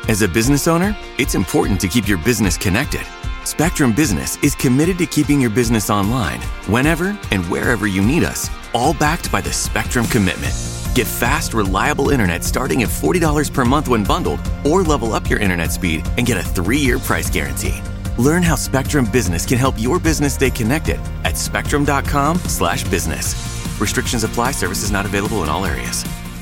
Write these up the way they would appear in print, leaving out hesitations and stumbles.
As a business owner, it's important to keep your business connected. Spectrum Business is committed to keeping your business online whenever and wherever you need us, all backed by the Spectrum Commitment. Get fast, reliable internet starting at $40 per month when bundled, or level up your internet speed and get a 3-year price guarantee. Learn how Spectrum Business can help your business stay connected at spectrum.com/business. Restrictions apply. Services not available in all areas.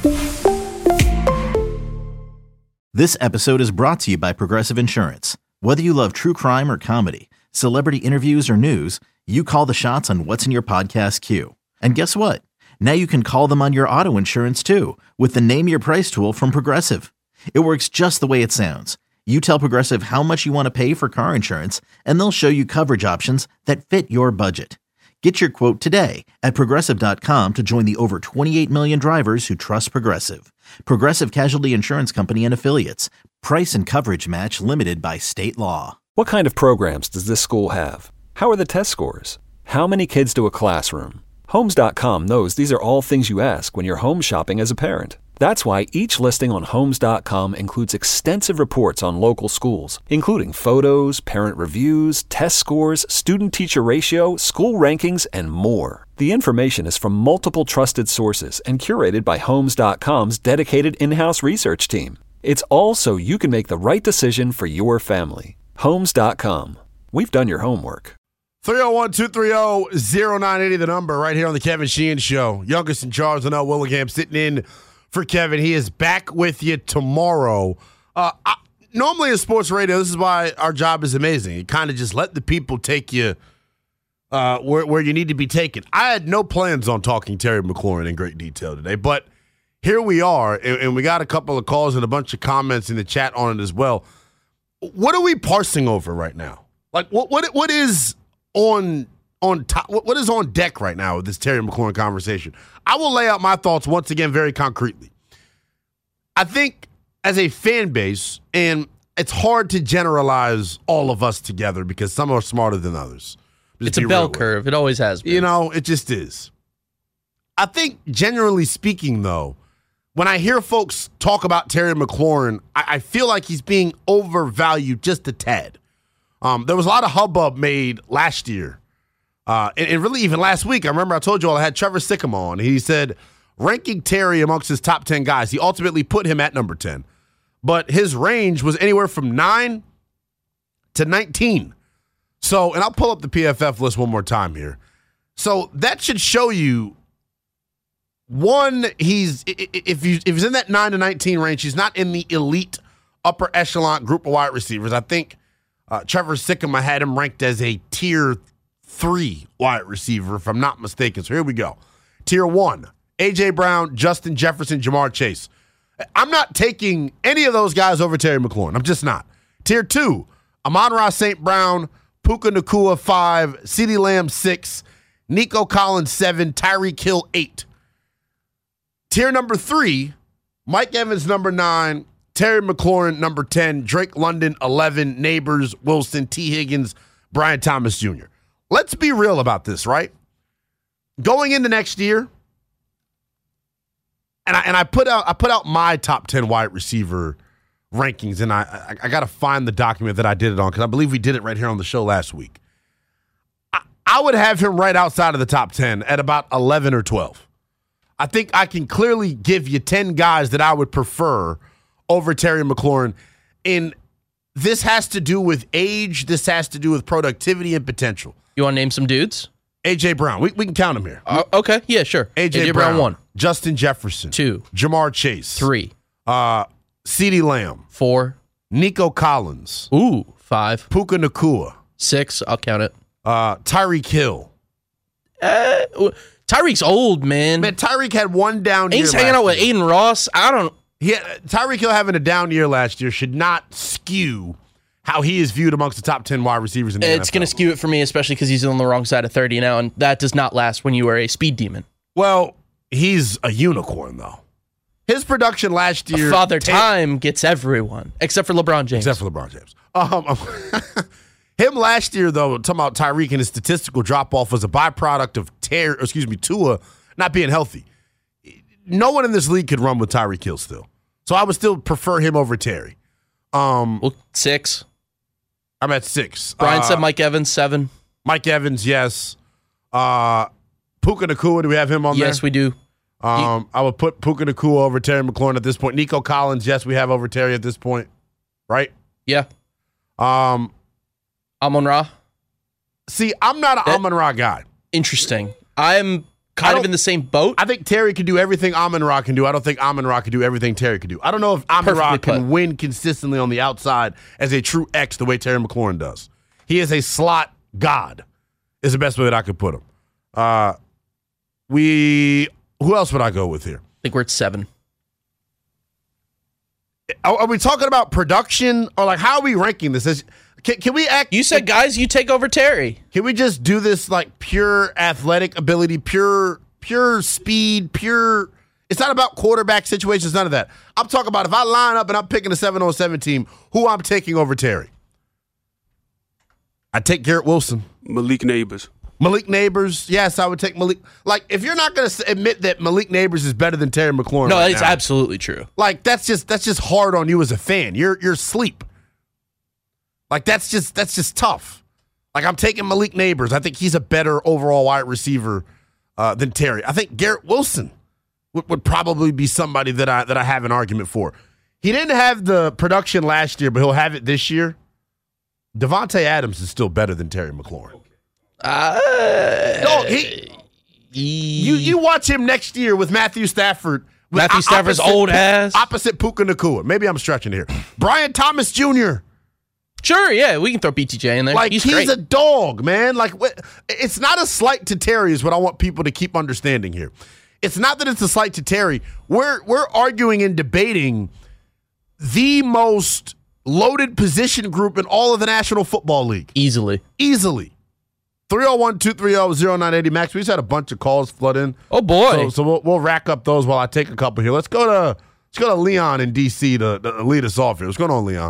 This episode is brought to you by Progressive Insurance. Whether you love true crime or comedy, celebrity interviews or news, you call the shots on what's in your podcast queue. And guess what? Now you can call them on your auto insurance too with the Name Your Price tool from Progressive. It works just the way it sounds. You tell Progressive how much you want to pay for car insurance, and they'll show you coverage options that fit your budget. Get your quote today at Progressive.com to join the over 28 million drivers who trust Progressive. Progressive Casualty Insurance Company and Affiliates. Price and coverage match limited by state law. What kind of programs does this school have? How are the test scores? How many kids do a classroom? Homes.com knows these are all things you ask when you're home shopping as a parent. That's why each listing on Homes.com includes extensive reports on local schools, including photos, parent reviews, test scores, student-teacher ratio, school rankings, and more. The information is from multiple trusted sources and curated by Homes.com's dedicated in-house research team. It's all so you can make the right decision for your family. Homes.com. We've done your homework. 301-230-0980, the number right here on the Kevin Sheehan Show. Youngest in charge, Linnell Willingham, sitting in for Kevin. He is back with you tomorrow. Normally in sports radio, this is why our job is amazing. You kind of just let the people take you where you need to be taken. I had no plans on talking Terry McLaurin in great detail today, but here we are, and we got a couple of calls and a bunch of comments in the chat on it as well. What are we parsing over right now? Like, what is on top? What is on deck right now with this Terry McLaurin conversation? I will lay out my thoughts once again very concretely. I think as a fan base, and it's hard to generalize all of us together because some are smarter than others. It's a bell curve. It always has been. You know, it just is. I think generally speaking, though, when I hear folks talk about Terry McLaurin, I feel like he's being overvalued just a tad. There was a lot of hubbub made last year. And really even last week, I remember I told you all I had Trevor Sikkim on. He said, ranking Terry amongst his top 10 guys, he ultimately put him at number 10. But his range was anywhere from 9 to 19. So, and I'll pull up the PFF list one more time here. So that should show you, one, if he's in that 9 to 19 range, he's not in the elite upper echelon group of wide receivers. I think Trevor Sikkim, I had him ranked as a tier 3 wide receiver, if I'm not mistaken. So here we go. Tier 1, A.J. Brown, Justin Jefferson, Jamar Chase. I'm not taking any of those guys over Terry McLaurin. I'm just not. Tier 2, Amon-Ra St. Brown, Puka Nacua 5, CeeDee Lamb 6, Nico Collins 7, Tyreek Hill 8. Tier number 3, Mike Evans number 9, Terry McLaurin number 10, Drake London 11, Neighbors, Wilson, T. Higgins, Brian Thomas Jr. Let's be real about this, right? Going into next year, and I put out my top 10 wide receiver rankings, and I got to find the document that I did it on because I believe we did it right here on the show last week. I would have him right outside of the top 10 at about 11 or 12. I think I can clearly give you 10 guys that I would prefer over Terry McLaurin. And this has to do with age. This has to do with productivity and potential. You want to name some dudes? A.J. Brown. We can count him here. Okay. Yeah, sure. A.J. Brown 1. Justin Jefferson 2. Jamar Chase 3. CeeDee Lamb 4. Nico Collins 5. Puka Nacua 6. I'll count it. Tyreek Hill. Tyreek's old, man. Man, Tyreek had one down year. He's hanging out with Aiden Ross. Tyreek Hill having a down year last year should not skew how he is viewed amongst the top 10 wide receivers in the NFL. It's going to skew it for me, especially because he's on the wrong side of 30 now, and that does not last when you are a speed demon. Well, he's a unicorn, though. His production last year... Father Time gets everyone, except for LeBron James. Him last year, though, talking about Tyreek and his statistical drop-off was a byproduct of Tua not being healthy. No one in this league could run with Tyreek Hill still. So I would still prefer him over Terry. Well, 6. I'm at 6. Brian said Mike Evans, 7. Mike Evans, yes. Puka Nacua, do we have him on there? Yes, we do. I would put Puka Nacua over Terry McLaurin at this point. Nico Collins, yes, we have over Terry at this point. Right? Yeah. Amon-Ra? See, I'm not an Amon-Ra guy. Interesting. I'm kind of in the same boat. I think Terry can do everything Amon-Ra can do. I don't think Amon-Ra can do everything Terry can do. I don't know if Amon-Ra can win consistently on the outside as a true X the way Terry McLaurin does. He is a slot god, is the best way that I could put him. Who else would I go with here? I think we're at 7. Are we talking about production or like how are we ranking this? Can we act? You said, guys, you take over Terry. Can we just do this like pure athletic ability, pure speed, pure? It's not about quarterback situations, none of that. I'm talking about if I line up and I'm picking a 7-on-7 team, who I'm taking over Terry. I take Garrett Wilson. Malik Neighbors. Malik Neighbors, yes, I would take Malik. Like, if you're not going to admit that Malik Neighbors is better than Terry McLaurin, no, right it's now, absolutely true. Like, that's just hard on you as a fan. You're asleep. Like, that's just tough. Like, I'm taking Malik Neighbors. I think he's a better overall wide receiver than Terry. I think Garrett Wilson would probably be somebody that I have an argument for. He didn't have the production last year, but he'll have it this year. Devontae Adams is still better than Terry McLaurin. You watch him next year with Matthew Stafford. Matthew Stafford's old ass. Opposite Puka Nacua. Maybe I'm stretching here. Brian Thomas Jr. Sure, yeah, we can throw BTJ in there. Like, he's a dog, man. Like, it's not a slight to Terry is what I want people to keep understanding here. It's not that it's a slight to Terry. We're arguing and debating the most loaded position group in all of the National Football League. Easily. 301-230-0980. Max, we just had a bunch of calls flood in. Oh, boy. So we'll rack up those while I take a couple here. Let's go to Leon in D.C. to lead us off here. What's going on, Leon?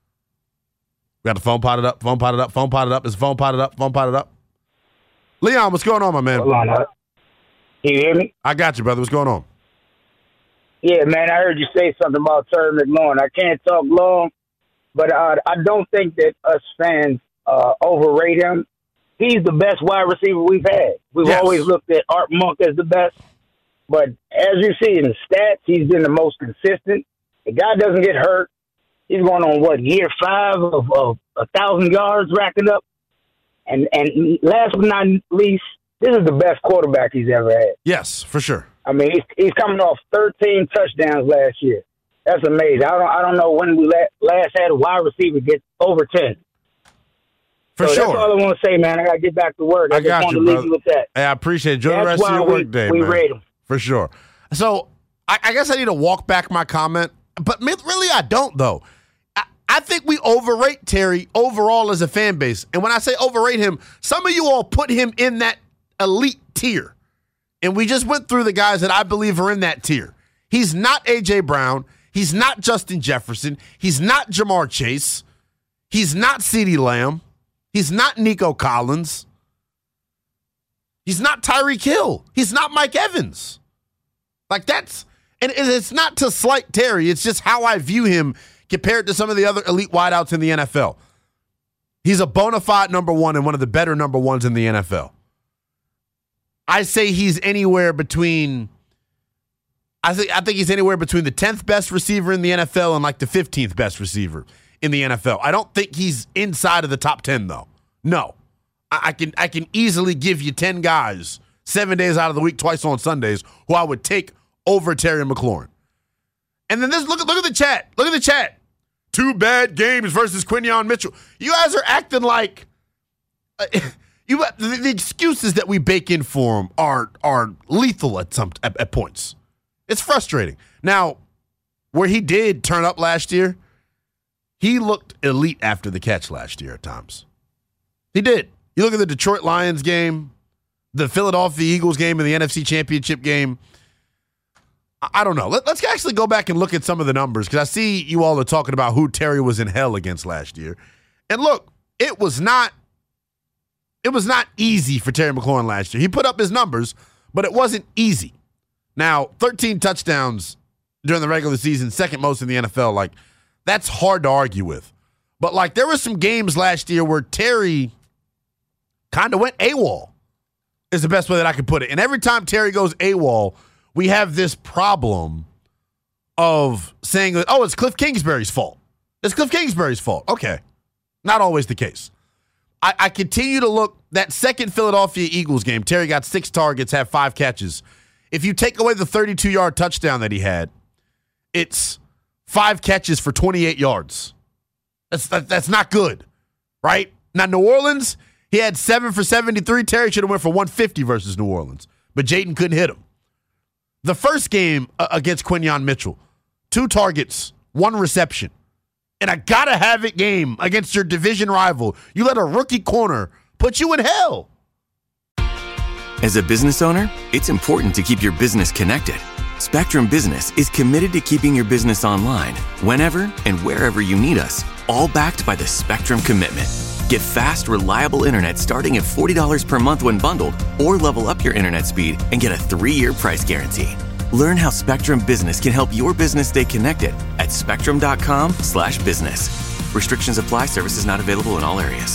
We got the phone potted up. Is the phone potted up? Leon, what's going on, my man? Hold on. Can you hear me? I got you, brother. What's going on? Yeah, man, I heard you say something about Terry McLaurin. I can't talk long, but I don't think that us fans overrate him. He's the best wide receiver we've had. We've always looked at Art Monk as the best, but as you see in the stats, he's been the most consistent. The guy doesn't get hurt. He's going on, year 5 of 1,000 yards racking up. And last but not least, this is the best quarterback he's ever had. Yes, for sure. I mean, he's coming off 13 touchdowns last year. That's amazing. I don't know when we last had a wide receiver get over 10. For sure. That's all I want to say, man. I got to get back to work. I just got want you, to leave brother. you with that. Hey, I appreciate it. Enjoy the rest of your work day, man. We rate him. For sure. So I guess I need to walk back my comment, but really I don't, though. I think we overrate Terry overall as a fan base. And when I say overrate him, some of you all put him in that elite tier. And we just went through the guys that I believe are in that tier. He's not A.J. Brown. He's not Justin Jefferson. He's not Jamar Chase. He's not CeeDee Lamb. He's not Nico Collins. He's not Tyreek Hill. He's not Mike Evans. Like, that's, and it's not to slight Terry. It's just how I view him compared to some of the other elite wideouts in the NFL. He's a bona fide number one and one of the better number ones in the NFL. I say he's anywhere between, I think he's anywhere between the 10th best receiver in the NFL and like the 15th best receiver in the NFL. I don't think he's inside of the top 10 though. No. I can easily give you 10 guys 7 days out of the week, twice on Sundays, who I would take over Terry McLaurin. And then look at the chat. Look at the chat. 2 bad games versus Quinyon Mitchell. You guys are acting like the excuses that we bake in for him are lethal at points. It's frustrating. Now, where he did turn up last year, he looked elite after the catch last year at times. He did. You look at the Detroit Lions game, the Philadelphia Eagles game, and the NFC Championship game. I don't know. Let's actually go back and look at some of the numbers because I see you all are talking about who Terry was in hell against last year. And look, it was not easy for Terry McLaurin last year. He put up his numbers, but it wasn't easy. Now, 13 touchdowns during the regular season, second most in the NFL. Like, that's hard to argue with. But, like, there were some games last year where Terry kind of went AWOL, is the best way that I could put it. And every time Terry goes AWOL, we have this problem of saying, oh, it's Cliff Kingsbury's fault. It's Cliff Kingsbury's fault. Okay. Not always the case. I continue to look, that second Philadelphia Eagles game, Terry got 6 targets, had 5 catches. If you take away the 32-yard touchdown that he had, it's 5 catches for 28 yards. That's not good, right? Now, New Orleans, he had 7 for 73. Terry should have went for 150 versus New Orleans, but Jayden couldn't hit him. The first game against Quinyon Mitchell, 2 targets, 1 reception. And a gotta-have-it game against your division rival. You let a rookie corner put you in hell. As a business owner, it's important to keep your business connected. Spectrum Business is committed to keeping your business online whenever and wherever you need us, all backed by the Spectrum Commitment. Get fast, reliable internet starting at $40 per month when bundled, or level up your internet speed and get a 3-year price guarantee. Learn how Spectrum Business can help your business stay connected at spectrum.com/business. Restrictions apply. Services not available in all areas.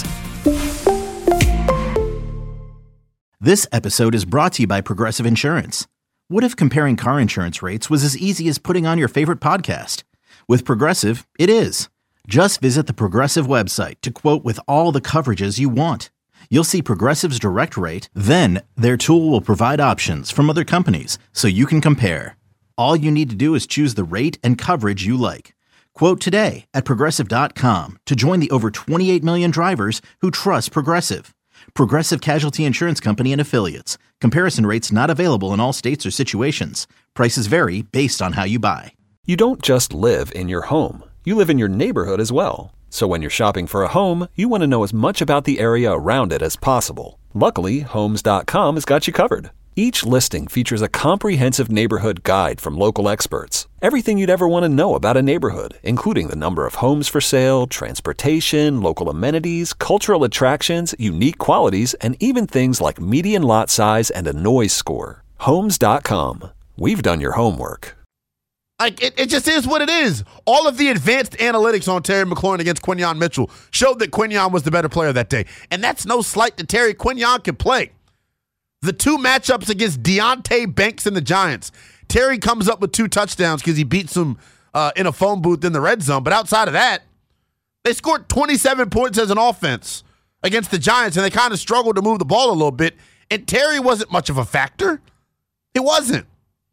This episode is brought to you by Progressive Insurance. What if comparing car insurance rates was as easy as putting on your favorite podcast? With Progressive, it is. Just visit the Progressive website to quote with all the coverages you want. You'll see Progressive's direct rate, then their tool will provide options from other companies so you can compare. All you need to do is choose the rate and coverage you like. Quote today at Progressive.com to join the over 28 million drivers who trust Progressive. Progressive Casualty Insurance Company and Affiliates. Comparison rates not available in all states or situations. Prices vary based on how you buy. You don't just live in your home. You live in your neighborhood as well. So when you're shopping for a home, you want to know as much about the area around it as possible. Luckily, Homes.com has got you covered. Each listing features a comprehensive neighborhood guide from local experts. Everything you'd ever want to know about a neighborhood, including the number of homes for sale, transportation, local amenities, cultural attractions, unique qualities, and even things like median lot size and a noise score. Homes.com. We've done your homework. Like, it just is what it is. All of the advanced analytics on Terry McLaurin against Quinyon Mitchell showed that Quinyon was the better player that day. And that's no slight to Terry. Quinyon can play. The 2 matchups against Deonte Banks and the Giants, Terry comes up with 2 touchdowns because he beats them in a phone booth in the red zone. But outside of that, they scored 27 points as an offense against the Giants, and they kind of struggled to move the ball a little bit. And Terry wasn't much of a factor. He wasn't.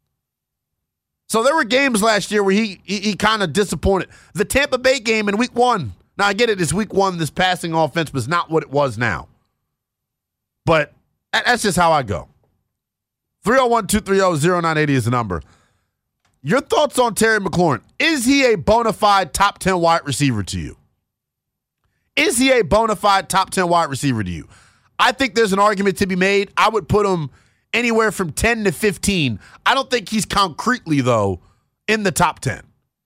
So there were games last year where he kind of disappointed. The Tampa Bay game in week 1. Now, I get it. It's week 1. This passing offense was not what it was now. But that's just how I go. 301-230-0980 is the number. Your thoughts on Terry McLaurin. Is he a bona fide top 10 wide receiver to you? Is he a bona fide top 10 wide receiver to you? I think there's an argument to be made. I would put him anywhere from 10 to 15. I don't think he's concretely, though, in the top 10.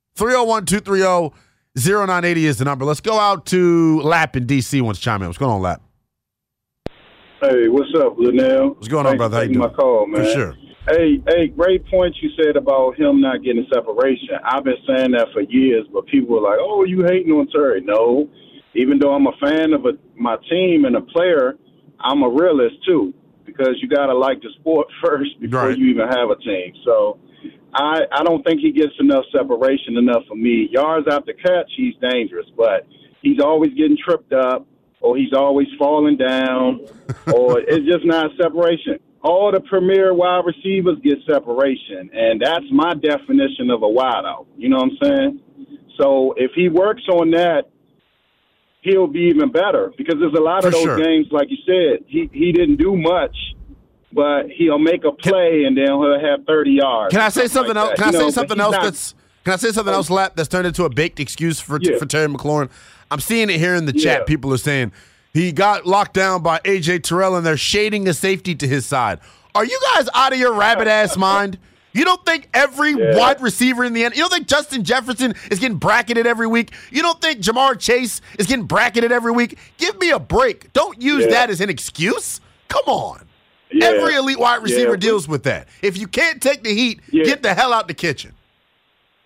301-230-0980 is the number. Let's go out to Lap in D.C. Wants to chime in. What's going on, Lap? Hey, what's up, Linnell? What's going on, brother? How you doing? My call, man. For sure. Hey, great point you said about him not getting separation. I've been saying that for years, but people were like, oh, you hating on Terry. No. Even though I'm a fan of my team and a player, I'm a realist, too, because you got to like the sport first before you even have a team. So I don't think he gets enough separation for me. Yards after catch, he's dangerous, but he's always getting tripped up, or he's always falling down, or it's just not separation. All the premier wide receivers get separation, and that's my definition of a wideout. You know what I'm saying? So if he works on that, he'll be even better, because there's a lot of those games, like you said, he didn't do much, but he'll make a play and then he'll have 30 yards. Can I say something else? Can I say something else, Lap, that's turned into a baked excuse for Terry McLaurin? I'm seeing it here in the chat. People are saying he got locked down by A.J. Terrell and they're shading a safety to his side. Are you guys out of your rabbit-ass mind? You don't think every wide receiver in the end, you don't think Justin Jefferson is getting bracketed every week? You don't think Jamar Chase is getting bracketed every week? Give me a break. Don't use that as an excuse. Come on. Every elite wide receiver deals with that. If you can't take the heat, get the hell out the kitchen.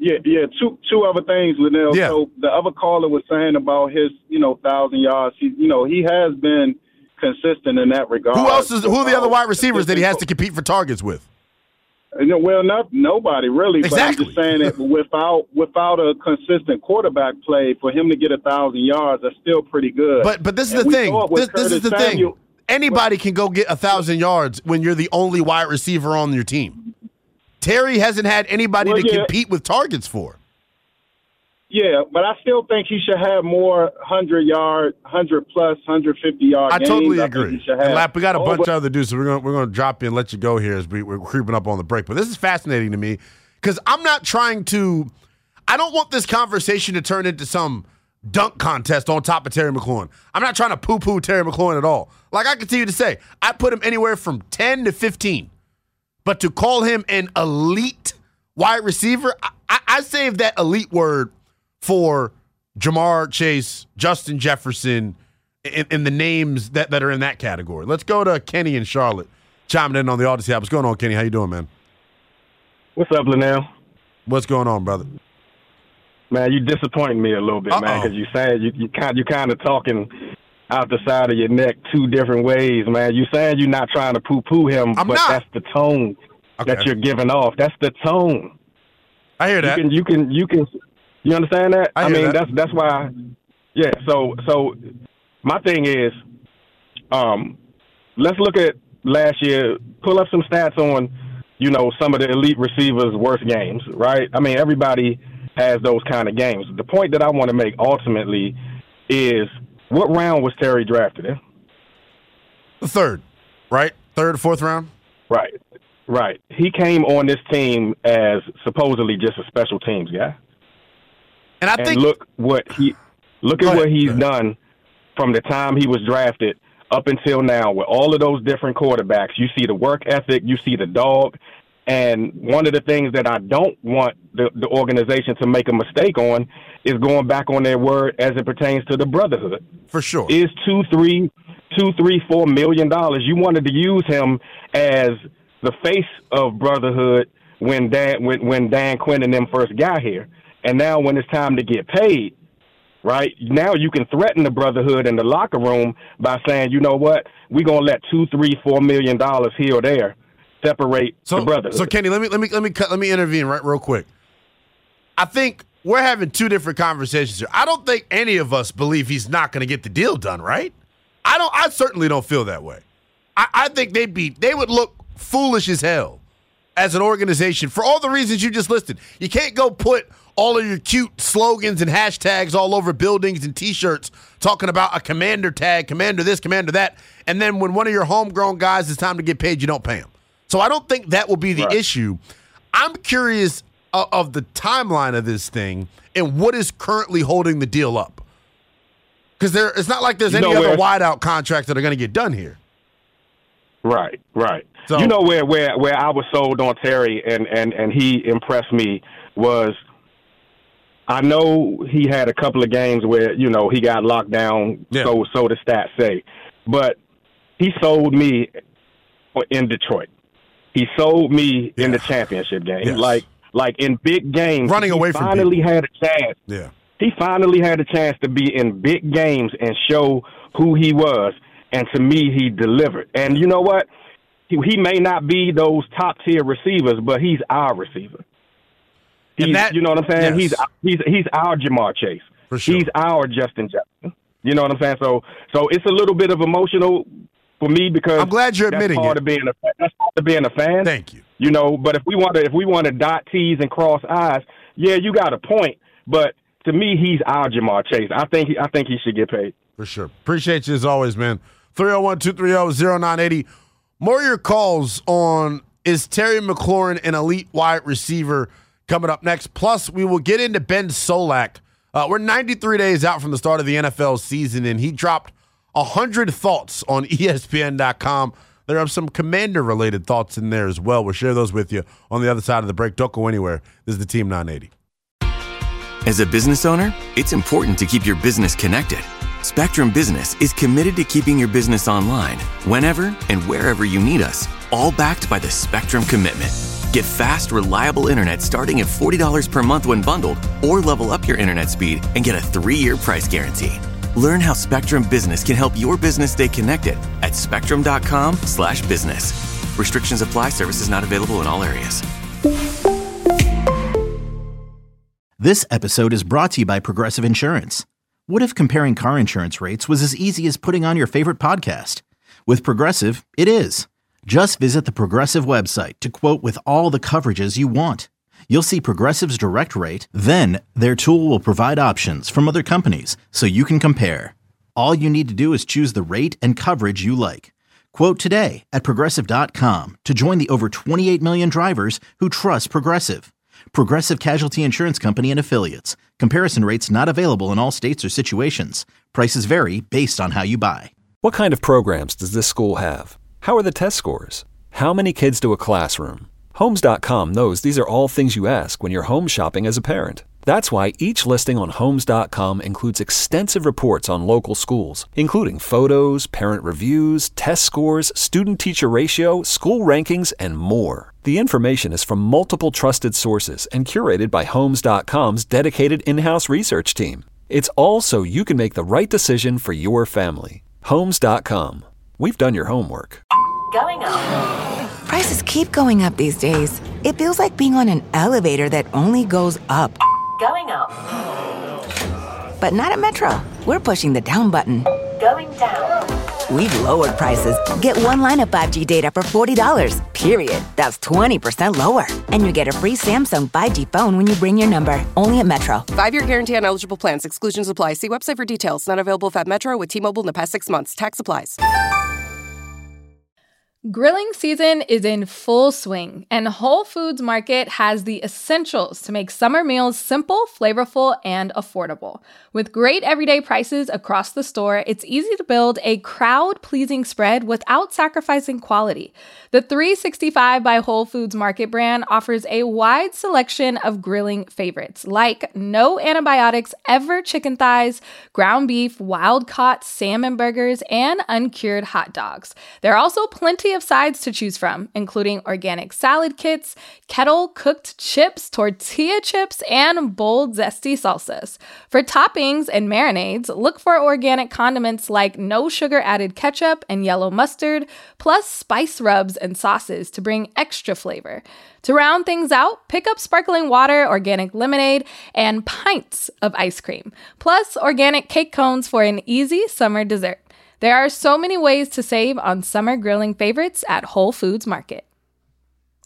Yeah. Two other things, Linnell. Yeah. So the other caller was saying about his, 1,000 yards. He has been consistent in that regard. Who are the other wide receivers that he has to compete for targets with? Well, nobody really. Exactly. But I'm just saying that without a consistent quarterback play, for him to get 1,000 yards, that's still pretty good. But this is the thing. This is the thing. Anybody can go get 1,000 yards when you're the only wide receiver on your team. Terry hasn't had anybody to compete with targets for. Yeah, but I still think he should have more 100-yard, 100-plus, 150-yard games. I totally agree. And Lap, we got a bunch of other dudes, so we're going to drop you and let you go here as we're creeping up on the break. But this is fascinating to me because I'm not trying to – I don't want this conversation to turn into some dunk contest on top of Terry McLaurin. I'm not trying to poo-poo Terry McLaurin at all. Like I continue to say, I put him anywhere from 10 to 15. But to call him an elite wide receiver, I saved that elite word for Jamar Chase, Justin Jefferson, and the names that are in that category. Let's go to Kenny in Charlotte, chiming in on the Odyssey app. What's going on, Kenny? How you doing, man? What's up, Linnell? What's going on, brother? Man, you disappointing me a little bit, man, because you saying you kind of talking out the side of your neck two different ways, man. You saying you're not trying to poo-poo him, but that's the tone that you're giving off. That's the tone. I hear that. You can. You understand that? I mean, that's why. Yeah. So my thing is, let's look at last year. Pull up some stats on, some of the elite receivers' worst games, right? I mean, everybody has those kind of games. The point that I want to make ultimately is, what round was Terry drafted in? The third, right? Third, fourth round? Right. He came on this team as supposedly just a special teams guy. And I think look at what he's done from the time he was drafted up until now with all of those different quarterbacks. You see the work ethic, you see the dog. And one of the things that I don't want the organization to make a mistake on is going back on their word as it pertains to the brotherhood. For sure. Is $2, $3, $4 million. You wanted to use him as the face of brotherhood when Dan Quinn and them first got here. And now when it's time to get paid, right, now you can threaten the brotherhood in the locker room by saying, you know what, we're going to let $2, $3, $4 million here or there separate the brotherhood. So Kenny, let me intervene real quick. I think we're having two different conversations here. I don't think any of us believe he's not going to get the deal done, right? I certainly don't feel that way. I think they would look foolish as hell as an organization for all the reasons you just listed. You can't go put all of your cute slogans and hashtags all over buildings and T-shirts talking about a commander tag, commander this, commander that, and then when one of your homegrown guys is time to get paid, you don't pay him. So I don't think that will be the issue. I'm curious of the timeline of this thing and what is currently holding the deal up. Because it's not like there's any other wideout contracts that are going to get done here. Right. So, you know where I was sold on Terry and he impressed me was, I know he had a couple of games where, he got locked down, so the stats say. But he sold me in Detroit. He sold me in the championship game. Yes. Like in big games. Running away from finally people. Had a chance. Yeah. He finally had a chance to be in big games and show who he was. And to me, he delivered. And you know what? He may not be those top-tier receivers, but he's our receiver. You know what I'm saying? Yes. He's our Jamar Chase. For sure. He's our Justin Jefferson. You know what I'm saying? So it's a little bit of emotional for me because I'm glad you're admitting that's part of being a fan. Thank you. But if we want to dot T's and cross I's, yeah, you got a point. But to me, he's our Jamar Chase. I think he should get paid. For sure. Appreciate you as always, man. 301-230-0980. More of your calls on, is Terry McLaurin an elite wide receiver, coming up next. Plus, we will get into Ben Solak. We're 93 days out from the start of the NFL season, and he dropped 100 thoughts on ESPN.com. There are some Commander-related thoughts in there as well. We'll share those with you on the other side of the break. Don't go anywhere. This is the Team 980. As a business owner, it's important to keep your business connected. Spectrum Business is committed to keeping your business online whenever and wherever you need us, all backed by the Spectrum Commitment. Get fast, reliable internet starting at $40 per month when bundled, or level up your internet speed and get a 3-year price guarantee. Learn how Spectrum Business can help your business stay connected at spectrum.com/business. Restrictions apply. Services not available in all areas. This episode is brought to you by Progressive Insurance. What if comparing car insurance rates was as easy as putting on your favorite podcast? With Progressive, it is. Just visit the Progressive website to quote with all the coverages you want. You'll see Progressive's direct rate, then their tool will provide options from other companies so you can compare. All you need to do is choose the rate and coverage you like. Quote today at Progressive.com to join the over 28 million drivers who trust Progressive. Progressive Casualty Insurance Company and Affiliates. Comparison rates not available in all states or situations. Prices vary based on how you buy. What kind of programs does this school have? How are the test scores? How many kids do a classroom? Homes.com knows these are all things you ask when you're home shopping as a parent. That's why each listing on Homes.com includes extensive reports on local schools, including photos, parent reviews, test scores, student-teacher ratio, school rankings, and more. The information is from multiple trusted sources and curated by Homes.com's dedicated in-house research team. It's all so you can make the right decision for your family. Homes.com. We've done your homework. Going up. Prices keep going up these days. It feels like being on an elevator that only goes up. Going up. But not at Metro. We're pushing the down button. Going down. We've lowered prices. Get one line of 5G data for $40, period. That's 20% lower. And you get a free Samsung 5G phone when you bring your number. Only at Metro. 5-year guarantee on eligible plans. Exclusions apply. See website for details. Not available at Metro with T-Mobile in the past 6 months. Tax applies. Grilling season is in full swing, and Whole Foods Market has the essentials to make summer meals simple, flavorful, and affordable. With great everyday prices across the store, it's easy to build a crowd-pleasing spread without sacrificing quality. The 365 by Whole Foods Market brand offers a wide selection of grilling favorites, like no antibiotics ever chicken thighs, ground beef, wild-caught salmon burgers, and uncured hot dogs. There are also plenty of sides to choose from, including organic salad kits, kettle-cooked chips, tortilla chips, and bold, zesty salsas. For toppings and marinades, look for organic condiments like no sugar-added ketchup and yellow mustard, plus spice rubs and sauces to bring extra flavor. To round things out, pick up sparkling water, organic lemonade, and pints of ice cream, plus organic cake cones for an easy summer dessert. There are so many ways to save on summer grilling favorites at Whole Foods Market.